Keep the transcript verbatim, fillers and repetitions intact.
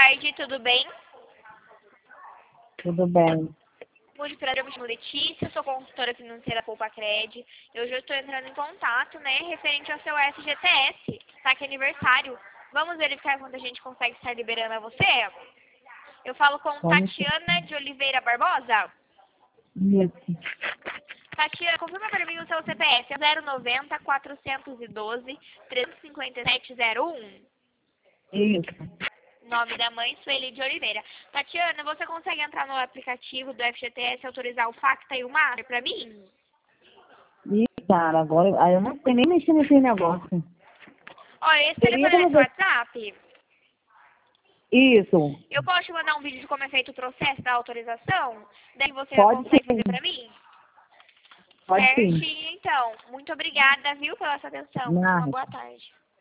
tarde, tudo bem? Tudo bem. Muito prazer, eu me chamo Letícia, sou consultora financeira da Poupacred. Eu já estou entrando em contato, né, referente ao seu F G T S, tá? Que é aniversário. Vamos verificar quando a gente consegue estar liberando a você? Eu falo com Vamos Tatiana de Oliveira Barbosa. Isso. Tatiana, confirma para mim o seu C P F. É zero noventa, quatrocentos e doze, trezentos e cinquenta e sete zero um. Isso. Nome da mãe, Sueli de Oliveira. Tatiana, você consegue entrar no aplicativo do F G T S e autorizar o Facta e o Mar para mim? Ih, cara, agora aí eu não sei nem mexer nesse negócio. Olha, esse Seria telefone é como seu você... WhatsApp. Isso. Eu posso te mandar um vídeo de como é feito o processo da autorização? Daí você Pode consegue fazer sim. para mim? Pode sim. Certinho, então. Muito obrigada, viu, pela sua atenção. Uma Nada. boa tarde.